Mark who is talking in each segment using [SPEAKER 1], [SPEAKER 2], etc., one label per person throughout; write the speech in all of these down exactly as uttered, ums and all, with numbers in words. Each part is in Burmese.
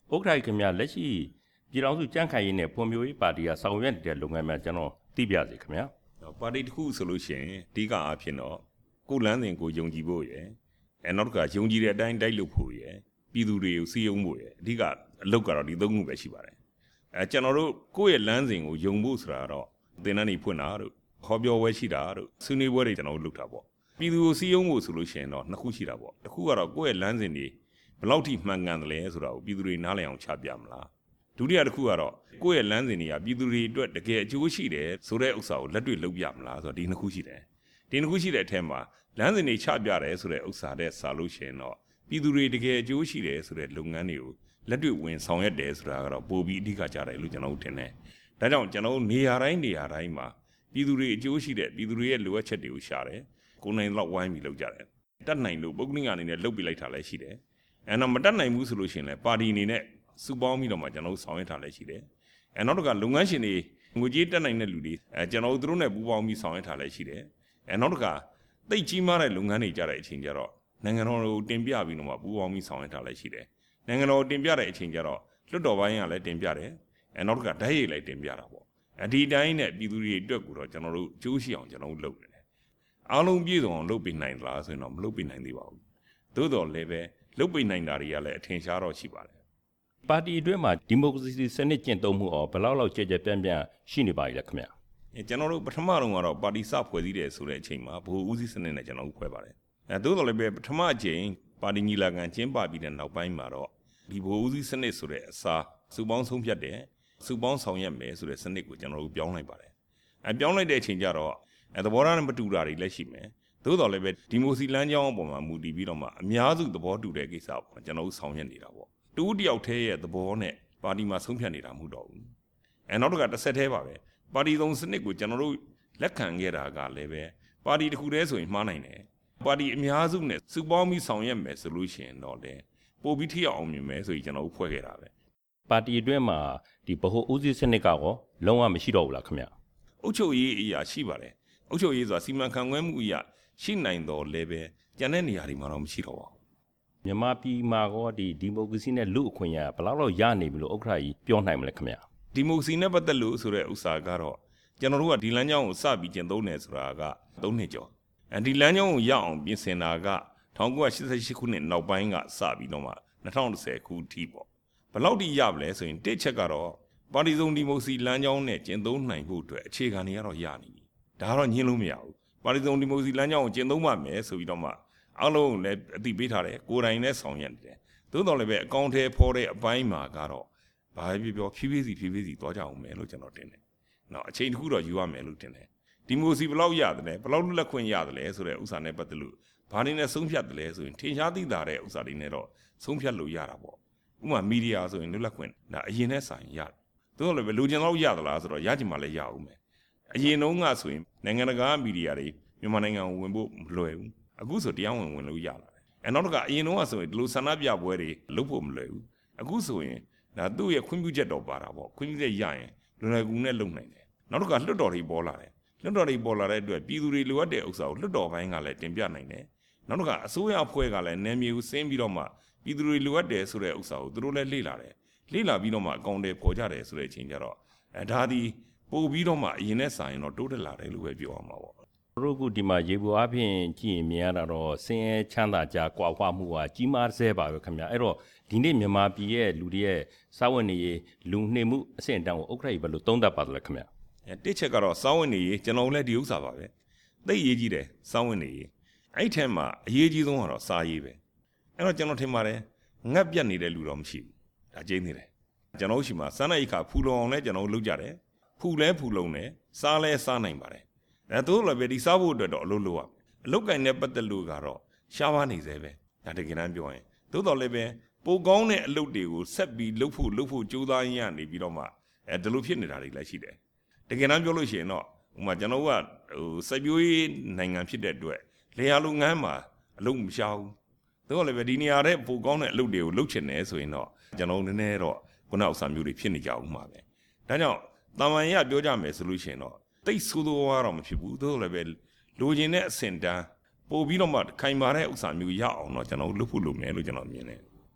[SPEAKER 1] ဥက္ကဋ္ဌခင်ဗျာလက်ရှိပြည်ထောင်စုကြံ့ခိုင်ရေးနဲ့ဖွံ့ဖြိုးရေးပါတီကဆောင်ရွက်နေတဲ့လုပ်ငန်းများကျွန်တော်သိပြစေခင်ဗျာ
[SPEAKER 2] ပါတီတစ်ခုဆိုလို့ရှိရင်အဓိကအားဖြင့်တော့ကိုယ်လန်းစဉ်ကိုယုံကြည်ဖို့ရယ်အဲနောက်တစ်ခါယုံကြည်တဲ့အတိုင်းတိုက်လုပ်ဖို့ရယ်ပြည်သူတွေကိုစီယုံဖို့ရယ်အဓိကအလုပ်ကတော့ဒီသုံးခုပဲရှိပါတယ်အဲကျွန်တော်တို့ကိုယ့်ရဲ့လမ်းစဉ်ကိုယုံဖို့ဆိုတာတော့သင်တန်းတွေဖွင့်တာတို့ဟောပြောပွဲရှိတာတို့ဆွေးနွေးပွဲတွေကျွန်တော်တို့လုပ်တာပေါ့ပြည်သူကိုစီယုံဖို့ဆိုလို့ရှိရင်တော့နှစ်ခုရှိတာပေါ့တစ်ခုကတော့ကိုယ့်ရဲ့လမ်းစဉ်တွေဘယ်လောက်ထိမှန်ကန်တယ်လဲဆိုတာကိုပြည်သူတွေနားလည်အောင်ချပြမလားဒုတိယတစ်ခုကတော့ကိုယ့်ရဲ့လမ်းစဉ်တွေကပြည်သူတွေအတွက်တကယ်အကျိုးရှိတယ်ဆိုတဲ့ဥစ္စာကိုလက်တွေ့လုပ်ပြမလားဆိုတော့ဒီနှစ်ခုရှိတယ်ဒီနှစ်ခုရှိတဲ့အထက်မှာလမ်းစဉ်တွေချပြတယ်ဆိုတဲ့ဥစ္စာတဲ့စာလို့ရှိရင်တော့ပြည်သူတွေတကယ်အကျိုးရှိတယ်ဆိုတဲ့လုပ်ငန်းတွေကိုလက်တွေ့ဝင်ဆောင်ရွက်တယ်ဆိုတာကတော့ပိုပြီးအဓိကကြတယ်လို့ကျွန်တော်တို့ထင်တယ်ဒါကြောင့်ကျွန်တော်တို့နေရာတိုင်းနေရာတိုင်းမှာပြည်သူတွေအကျိုးရှိတဲ့ပြည်သူတွေရဲ့လိုအပ်ချက်တွေကိုရှာတယ်ကိုယ်နိုင်တော့ဝိုင်းပြီးလုပ်ကြတယ်တတ်နိုင်လို့ပုဂ္ဂလိကအနေနဲ့လုပ်ပြလိုက်တာလည်းရှိတယ်အဲတော့မတတ်နိုင်ဘူးဆိုလို့ရှိရင်လည်းပါတီအနေနဲ့စုပေါင်းပြီးတော့မှကျွန်တော်တို့ဆောင်ရွက်ထားလည်းရှိတယ်အဲနောက်တစ်ခါလုပ်ငန်းရှင်တွေငွေကြေးတက်နိုင်တဲ့လူတွေအဲကျွန်တော်တို့တို့နဲ့ပူးပေါင်းပြီးဆောင်ရွက်ထားလည်းရှိတယ်အဲနောက်တစ်ခါသိတ်ကြီးမားတဲ့လုပ်ငန်းတွေကြတဲ့အချိန်ကျတော့နိုင်ငံတော်ကိုတင်ပြပြီးတော့မှပူးပေါင်းပြီးဆောင်ရွက်ထားလည်းရှိတယ်နိုင်ငံတော်တင်ပြတဲ့အချိန်ကျတော့လွှတ်တော်ပိုင်းကလည်းတင်ပြတယ်အဲနောက်တစ်ခါဓာတ်ရိုက်လည်းတင်ပြတာပေါ့အဲဒီတိုင်းနဲ့ပြည်သူတွေအတွက်ကိုတော့ကျွန်တော်တို့ကြိုးရှိအောင်ကျွန်တော်တို့လုပ်နေတယ်အားလုံးပြည့်စုံအောင်လုပ်ပြနိုင်သလားဆိုရင်တော့မလုပ်ပြနိုင်သေးပါဘူးသို့တော်လည်းပဲလုပ်ပြနိုင်တာတွေကလည်းအထင်ရှားတော့ရှိပါတယ်
[SPEAKER 1] ပါတီအတွင်းမှာဒီမိုကရေစီစနစ်ကျင့်သုံးမှုအောင်ဘယ်လောက်လောက်ကြဲကြဲပြန့်ပြန့်ရှိနေပါလဲခင်ဗျာ
[SPEAKER 2] အဲကျွန်တော်တို့ပထမတော့ကတော့ပါတီစဖွဲ့စည်းတယ်ဆိုတဲ့အချိန်မှာဗဟိုဦးစီးစနစ်နဲ့ကျွန်တော်တို့ဖွဲ့ပါတယ်အဲသို့တော်လည်းပဲပထမအချိန်ပါတီညီလာခံကျင်းပပြီးတဲ့နောက်ပိုင်းမှာတော့ဒီဗဟိုဦးစီးစနစ်ဆိုတဲ့အစားစုပေါင်းဆုံးဖြတ်တယ်စုပေါင်းဆောင်ရွက်မယ်ဆိုတဲ့စနစ်ကိုကျွန်တော်တို့ပြောင်းလိုက်ပါတယ်အဲပြောင်းလိုက်တဲ့အချိန်ကျတော့အဲသဘောထားနဲ့မတူတာတွေလည်းရှိမယ်သို့တော်လည်းပဲဒီမိုစီလမ်းကြောင်းအပေါ်မှာမူတည်ပြီးတော့မှအများစုသဘောတူတဲ့ကိစ္စပေါ့ကျွန်တော်တို့ဆောင်ရွက်နေတာပေါ့တူတယောက်တည်းရဲ့သဘောနဲ့ပါတီမှာဆုံးဖြတ်နေတာမဟုတ်တော့ဘူးအဲနောက်တစ်ခါတစ်ဆက်တည်းပါပဲပါတီသုံးစနစ်ကိုကျွန်တော်တို့လက်ခံခဲ့တာကလည်းပဲပါတီတစ်ခုတည်းဆိုရင်မှားနိုင်တယ်ပါတီအများစုနဲ့စုပေါင်းပြီးဆောင်ရွက်မယ်ဆိုလို့ရှိရင်တော့လေပိုပြီးထိအောင်မြင်မယ်ဆိုပြီးကျွန်တော်တို့ဖွဲ့ခဲ့တာပဲ
[SPEAKER 1] ပါတီအတွင်းမှာဒီဗဟိုဦးစီးစနစ်ကရောလုံးဝမရှိတော့ဘူးလားခင်ဗျ
[SPEAKER 2] အုပ်ချုပ်ရေးအရာရှိပါတယ်အုပ်ချုပ်ရေးဆိုတာစီမံခန့်ခွဲမှုအရာရှိနိုင်တော့လည်းပဲကျန်တဲ့နေရာတွေမှာတော့မရှိတော့ပါဘူး
[SPEAKER 1] မြန်မာပြည်မှာကောဒီဒီမိုကရေစီနဲ့လူအခွင့်အရေးဘယ်လောက်လောက်ရနေပြီလို့ဥက္ကဋ္ဌကြီးပြောနိုင်မလဲခင်ဗျ
[SPEAKER 2] ဒီမိုကရေစီနဲ့ပတ်သက်လို့ဆိုတဲ့ဥစ္စာကတော့ကျွန်တော်တို့ကဒီလမ်းကြောင်းကိုစပြီးကျင့်သုံးတယ်ဆိုတာကသုံးနှစ်ကျော်အဲဒီလမ်းကြောင်းကိုရအောင်ပြင်ဆင်တာက၁၉၈၈ခုနှစ်နောက်ပိုင်းကစပြီးတော့မှ၂၀၁၀ခုထိပေါ့ဘယ်လောက်ထိရပါလဲဆိုရင်တစ်ချက်ကတော့ပါတီစုံဒီမိုကရေစီလမ်းကြောင်းနဲ့ကျင့်သုံးနိုင်ဖို့အတွက်အခြေခံတွေကတော့ရနေပြီဒါကတော့ညှင်းလို့မရဘူးပါတီစုံဒီမိုကရေစီလမ်းကြောင်းကိုကျင့်သုံးမှမယ်ဆိုပြီးတော့မှအားလုံးလည်းအသိပေးထားတယ်ကိုယ်တိုင်လည်းဆောင်ရွက်နေတယ်သို့တော်လည်းပဲအကောင့်ထဲဖော်တဲ့အပိုင်းမှာကတော့ဘာပဲပြောဖြည်းဖြည်းစီဖြည်းဖြည်းစီသွားကြအောင်မယ်လို့ကျွန်တော်တင်တယ်နော်အချိန်တစ်ခုတော့ယူရမယ်လို့တင်တယ်ဒီမိုကရေစီဘယ်လောက်ရတယ်လဲဘယ်လောက်လက်ခွင့်ရတယ်လဲဆိုတဲ့ဥစ္စာနဲ့ပတ်သက်လို့ဘာနေနဲ့ဆုံးဖြတ်တယ်လဲဆိုရင်ထင်ရှားသိတာတဲ့ဥစ္စာတွေနဲ့တော့ဆုံးဖြတ်လို့ရတာပေါ့ဥပမာမီဒီယာဆိုရင်လွတ်လပ်ခွင့်ဒါအရင်နဲ့ဆိုင်ရတယ်သို့တော်လည်းပဲလူကျင်တော့ရသလားဆိုတော့ရချင်မှလည်းရအောင်မယ်အရင်တုန်းကဆိုရင်နိုင်ငံတကာမီဒီယာတွေမြန်မာနိုင်ငံကိုဝင်ဖို့မလွယ်ဘူးအခုဆိုတရားဝင်ဝင်လို့ရလာတယ်အဲနောက်တစ်ခါအရင်တုန်းကဆိုရင်ဒီလိုဆန္ဒပြပွဲတွေလုပ်ဖို့မလွယ်ဘူးအခုဆိုရင်ဒါသူ့ရဲ့ခွင့်ပြုချက်တော့ပါတာပေါ့ခွင့်ပြုချက်ရရင်လွယ်လွယ်ကူနဲ့လုပ်နိုင်တယ်နောက်တစ်ခါလွှတ်တော်တွေပေါ်လာတယ်လွှတ်တော်တွေပေါ်လာတဲ့အတွက်ပြည်သူတွေလိုအပ်တဲ့ဥစ္စာကိုလွှတ်တော်ပိုင်းကလည်းတင်ပြနိုင်တယ်နောက်တစ်ခါအစိုးရအဖွဲ့ကလည်းနယ်မြေကိုဆင်းပြီးတော့မှပြည်သူတွေလိုအပ်တယ်ဆိုတဲ့ဥစ္စာကိုသူတို့လည်းလေ့လာတယ်လေ့လာပြီးတော့မှအကောင့်တွေပေါ်ကြတယ်ဆိုတဲ့အချိန်ကျတော့အဲဒါဒီပို့ပြီးတော့မှအရင်နဲ့ဆိုင်ရင်တော့တိုးတက်လာတယ်လို့ပဲပြောရမှာပေါ့
[SPEAKER 1] တို့ကဒီမှာရေပေါ်အပြင်ကြည့်ရင်မြင်ရတာတော့စင်ရဲချမ်းသာကြကွာကွာမှုကကြီးမားဆဲပါပဲခင်ဗျအဲ့တော့ဒီနေ့မြန်မာပြည်ရဲ့လူတွေရဲ့စာဝတ်နေရေးလူနှိမ်မှုအဆင့်အတန်းကိုဥက္ကဋ္ဌကြီးဘယ်လိုသုံးသပ်ပါသလဲခင်ဗျ
[SPEAKER 2] အဲတစ်ချက်ကတော့စာဝတ်နေရေးကျွန်တော်လည်းဒီဥစ္စာပါပဲသိရေးကြီးတယ်စာဝတ်နေရေးအဲ့ထဲမှာအရေးကြီးဆုံးကတော့စာရေးပဲအဲ့တော့ကျွန်တော်ထင်ပါတယ်ငတ်ပြတ်နေတဲ့လူတော့မရှိဘူးဒါကျင်းနေတယ်ကျွန်တော်ရှိမှာစားနိုင်ခါဖူလုံအောင်လည်းကျွန်တော်လုပ်ကြတယ်ဖူလဲဖူလုံတယ်စားလဲစားနိုင်ပါတယ်အဲတို့လည်းပဲဒီစားဖို့အတွက်တော့အလုပ်လုပ်ရအလုပ်ကင်နဲ့ပတ်သက်လို့ကတော့ရှားပါနေသေးပဲဒါတကယ်တမ်းပြောရင်သို့တော်လည်းပဲပိုကောင်းတဲ့အလုပ်တွေကိုဆက်ပြီးလုပ်ဖို့လုပ်ဖို့ကြိုးစားရင်းနေပြီးတော့မှအဲဒီလိုဖြစ်နေတာတွေလည်းရှိတယ်တကယ်တမ်းပြောလို့ရှိရင်တော့ဥပမာကျွန်တော်ကဟိုစိုက်ပျိုးရေးနိုင်ငံဖြစ်တဲ့အတွက်လေယာလုပ်ငန်းမှာအလုပ်မရှားဘူးသို့တော်လည်းပဲဒီနေရာတဲ့ပိုကောင်းတဲ့အလုပ်တွေကိုလုပ်ချင်တယ်ဆိုရင်တော့ကျွန်တော်နည်းနည်းတော့ခုနဥစ္စာမျိုးတွေဖြစ်နေကြအောင်မှာပဲဒါကြောင့်တာမန်ရပြောကြမယ်ဆိုလို့ရှိရင်တော့တိတ်ဆိုးသောတော့မဖြစ်ဘူးသို့တော်လည်းပဲလိုချင်တဲ့အဆင့်တန်းပို့ပြီးတော့မှခိုင်မာတဲ့ဥစ္စာမျိုးရအောင်တော့ကျွန်တော်လုပ်ဖို့လုပ်မယ်လို့ကျွန်တော်မြင်တယ်
[SPEAKER 1] ဥ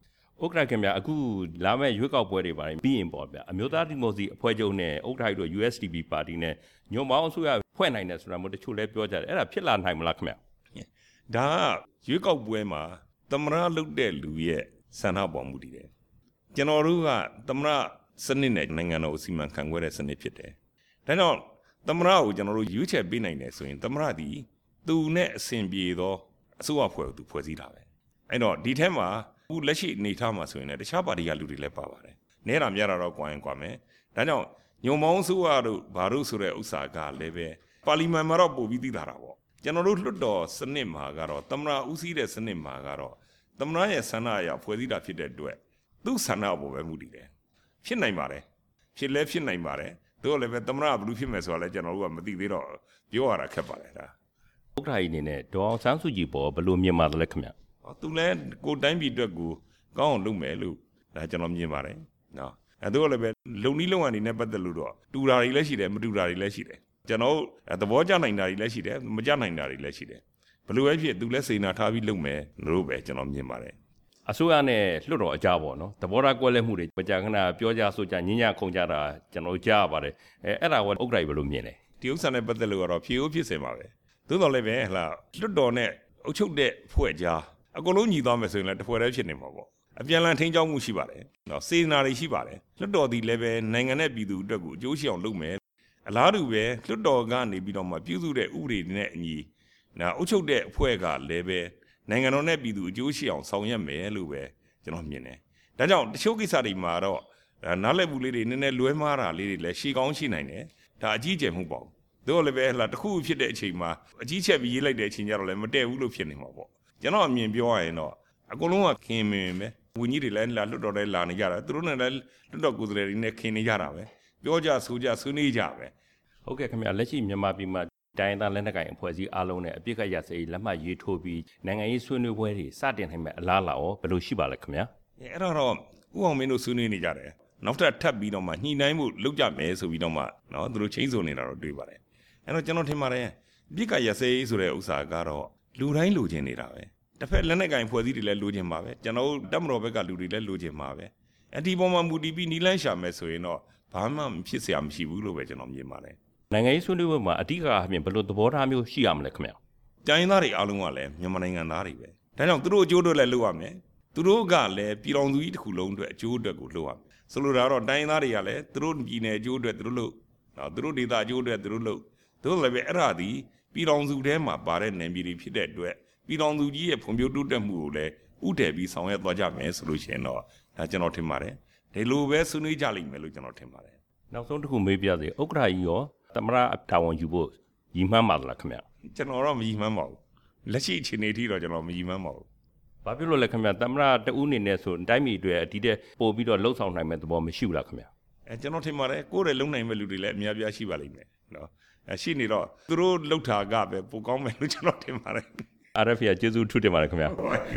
[SPEAKER 1] ဥက္ကဋ္ဌခင်ဗျာအခုလာမဲ့ရွေးကောက်ပွဲတွေပါတယ်ပြီးရင်ပေါ့ဗျာအမျိုးသားဒီမိုကရေစီအဖွဲ့ချုပ်နဲ့ဥက္ကဋ္ဌတို့ ယူ เอส ဒီ ပီ ပါတီနဲ့ညွန့်ပေါင်းအစိုးရဖွဲ့နိုင်တယ်ဆိုတာမျိုးတချို့လည်းပြောကြတယ်အဲ့ဒါဖြစ်လာနိုင်မလားခင်ဗျာ
[SPEAKER 2] ဒါရွေးကောက်ပွဲမှာသမရလုတ်တဲ့လူရဲ့ဆန္ဒပေါ်မှုတည်တယ်ကျွန်တော်တို့ကသမရစနစ်နဲ့နိုင်ငံတော်စီမံခန့်ခွဲတဲ့စနစ်ဖြစ်တယ်ဒါကြောင့်သမရကိုကျွန်တော်တို့ရွေးချယ်ပေးနိုင်တယ်ဆိုရင်သမရသည်သူနဲ့အစဉ်ပြေသောအစိုးရဖွဲ့ကိုသူဖွဲ့စည်းတာပဲအဲ့တော့ဒီထဲမှာအခုလက်ရှိအနေထားမှာဆိုရင်လည်းတခြားပါတီကလူတွေလည်းပါပါတယ်။နဲတာများတာတော့ကွာရင်ကွာမယ်။ဒါကြောင့်ညုံမောင်းစုရတို့ဘာတို့ဆိုတဲ့ဥစ္စာကလည်းပဲပါလီမန်မှာတော့ပို့ပြီးသိတာပေါ့။ကျွန်တော်တို့လွှတ်တော်စနစ်မှာကတော့သမ္မတဦးစီးတဲ့စနစ်မှာကတော့သမ္မတရဲ့ဆန္ဒအရဖွဲ့စည်းတာဖြစ်တဲ့အတွက်သူ့ဆန္ဒအပေါ်ပဲမူတည်တယ်။ဖြစ်နိုင်ပါတယ်။ဖြစ်လဲဖြစ်နိုင်ပါတယ်။တို့လည်းပဲသမ္မတကဘယ်လိုဖြစ်မယ်ဆိုတာလည်းကျွန်တော်တို့ကမသိသေးတော့ပြောရတာခက်ပါတယ်ဒါ
[SPEAKER 1] ။ဥက္ကဋ္ဌကြီးအနေနဲ့ဒေါ်အောင်ဆန်းစုကြည်ပေါ်ဘယ်လိုမြင်ပါသလဲခင်ဗျာ
[SPEAKER 2] ။သူလည်းကိုတိုင်းပြည်အတွက်ကိုကောင်းအောင်လုပ်မယ်လို့ဒါကျွန်တော်မြင်ပါတယ်နော်အဲတို့လည်းပဲလုံနီးလုံအနေနဲ့ပတ်သက်လို့တော့တူတာတွေလည်းရှိတယ်မတူတာတွေလည်းရှိတယ်ကျွန်တော်သဘောကျနိုင်တာတွေလည်းရှိတယ်မကျနိုင်တာတွေလည်းရှိတယ်ဘယ်လိုပဲဖြစ်သူလည်းစေနာထားပြီးလုပ်မယ်လို့ပဲကျွန်တော်မြင်ပါတယ်
[SPEAKER 1] အစိုးရနဲ့လွှတ်တော်အကြပေါ့နော်သဘောထားကွဲလဲမှုတွေပကြာခဏပြောကြဆိုကြညဉ့်ညခုံကြတာကျွန်တော်ကြားရပါတယ်အဲအဲ့ဒါကဥက္ကဋ္ဌဘယ်လိုမြင်လဲ
[SPEAKER 2] ဒီဥစ္စာနဲ့ပတ်သက်လို့ကတော့ဖြေဦးဖြစ်စင်ပါပဲသို့တော်လည်းပဲဟလာလွှတ်တော်နဲ့အုပ်ချုပ်တဲ့ဖွဲ့ကြားအကုန်လုံးညီသွားမယ်ဆိုရင်လည်းတစ်ဖွဲ့တည်းဖြစ်နေမှာပေါ့အပြန်လန်ထိန်းကျောင်းမှုရှိပါတယ်နော်စေနာတွေရှိပါတယ်လွှတ်တော်ဒီလည်းပဲနိုင်ငံနဲ့ပြည်သူအတွက်ကိုအကျိုးရှိအောင်လုပ်မယ်အလားတူပဲလွှတ်တော်ကနေပြီးတော့မှပြုစုတဲ့ဥပဒေနဲ့အညီနော်အုပ်ချုပ်တဲ့အဖွဲ့ကလည်းပဲနိုင်ငံတော်နဲ့ပြည်သူအကျိုးရှိအောင်ဆောင်ရွက်မယ်လို့ပဲကျွန်တော်မြင်တယ်ဒါကြောင့်တချို့ကိစ္စတွေမှာတော့နားလည်မှုလေးတွေနည်းနည်းလွဲမှားတာလေးတွေလည်းရှေ့ကောင်းရှိနိုင်တယ်ဒါအကြီးကျယ်မှုပေါ့တို့လည်းပဲဟလာတစ်ခုဖြစ်တဲ့အချိန်မှာအကြီးချက်ပြီးရေးလိုက်တဲ့အချိန်ကျတော့လည်းမတည့်ဘူးလို့ဖြစ်နေမှာပေါ့ကျွန်တော်အမြင်ပြောရရင်တော့အကုန်လုံးကခင်မင်ပဲဝန်ကြီးတွေလည်းလာလွတ်တော်တွေလာနေကြတာသူတို့နဲ့လည်းလွတ်တော်ကိုယ်စားလှယ်တွေနဲ့ခင်နေကြတာပဲပြောကြဆိုကြဆွေးနွေးကြပဲ
[SPEAKER 1] ဟုတ်ကဲ့ခင်ဗျာလက်ရှိမြန်မာပြည်မှာတိုင်းသားလက်နက်ကိုင်အဖွဲ့အစည်းအားလုံးနဲ့အပြစ်ခတ်ရစရေးလက်မှတ်ရေးထိုးပြီးနိုင်ငံရေးဆွေးနွေးပွဲတွေစတင်နိုင်မဲ့အလားအလာရောဘယ်လိုရှိပါလဲခင်ဗျာ
[SPEAKER 2] အဲ့တော့တော့ဥအောင်မင်းတို့ဆွေးနွေးနေကြတယ်နောက်ထပ်ထပ်ပြီးတော့မှညှိနှိုင်းမှုလုပ်ကြမယ်ဆိုပြီးတော့မှနော်သူတို့ချင်းစုံနေတာတော့တွေ့ပါတယ်အဲ့တော့ကျွန်တော်ထင်ပါတယ်အပြစ်ခတ်ရစရေးဆိုတဲ့ဥစ္စာကတော့လူတိုင်းလိုချင်နေတာပဲတစ်ဖက်လက်နက်ကင်ဖွဲ့စည်းတွေလည်းလိုချင်ပါပဲကျွန်တော်တို့တပ်မတော်ဘက်ကလူတွေလည်းလိုချင်ပါပဲအဒီပေါ်မှာမူတည်ပြီးနီလန်းရှာမယ်ဆိုရင်တော့ဘာမှဖြစ်เสียမရှိဘူးလို့ပဲကျွန်တော်မြင်ပါတယ်
[SPEAKER 1] နိုင်ငံရေးဆွေးနွေးပွဲမှာအဓိကအပြင်ဘယ်လိုသဘောထားမျိုးရှိရမလဲခင်ဗျာ
[SPEAKER 2] တိုင်းသားတွေအားလုံးကလည်းမြန်မာနိုင်ငံသားတွေပဲဒါကြောင့်သူတို့အကျိုးအတွက်လည်းလုပ်ရမယ်သူတို့ကလည်းပြည်တော်စုကြီးတစ်ခုလုံးအတွက်အကျိုးအတွက်ကိုလုပ်ရမယ်ဆိုလိုတာတော့တိုင်းသားတွေကလည်းသူတို့ပြည်နယ်အကျိုးအတွက်သူတို့လုပ်နော်သူတို့ဒေသအကျိုးအတွက်သူတို့လုပ်သူတို့လည်းပဲအဲ့ဒါဒီပြည်တော်စုထဲမှာပါတဲ့နယ်မြေတွေဖြစ်တဲ့အတွက်ပြည်တော်စုကြီးရဲ့ဖွံ့ဖြိုးတိုးတက်မှုကိုလည်းဥတည်ပြီးဆောင်ရွက်သွားကြမယ်ဆိုလို့ရှိရင်တော့ဒါကျွန်တော်ထင်ပါတယ်ဒီလိုပဲဆွေးနွေးကြလိမ့်မယ်လို့ကျွန်တော်ထင်ပါတယ်
[SPEAKER 1] နောက်ဆုံးတစ်ခုမေးပြစေဥက္ကဋ္ဌကြီးရောသမရတာဝန်ယူဖို့ရည်မှန်းပါလားခင်ဗျ
[SPEAKER 2] ကျွန်တော်တော့မရည်မှန်းပါဘူးလက်ရှိအခြေအနေထိတော့ကျွန်တော်မရည်မှန်းပါဘူး
[SPEAKER 1] ဘာဖြစ်လို့လဲခင်ဗျသမရတဦးအနေနဲ့ဆိုတိုင်းပြည်တွေအဒီတဲ့ပို့ပြီးတော့လှုပ်ဆောင်နိုင်မဲ့သဘောမရှိဘူးလားခင်ဗျ
[SPEAKER 2] အဲကျွန်တော်ထင်ပါတယ်ကိုယ်ရဲ့လုံနိုင်မဲ့လူတွေလည်းအများပြားရှိပါလိမ့်မယ်နော်အဲရှိနေတော့သူတို့လှုပ်တာကပဲပိုကောင်းမယ်လို့ကျွန်တော်ထင်ပါတယ်
[SPEAKER 1] အာရဖီကျေးဇူးထူးတင်ပါတယ်ခင်ဗျာ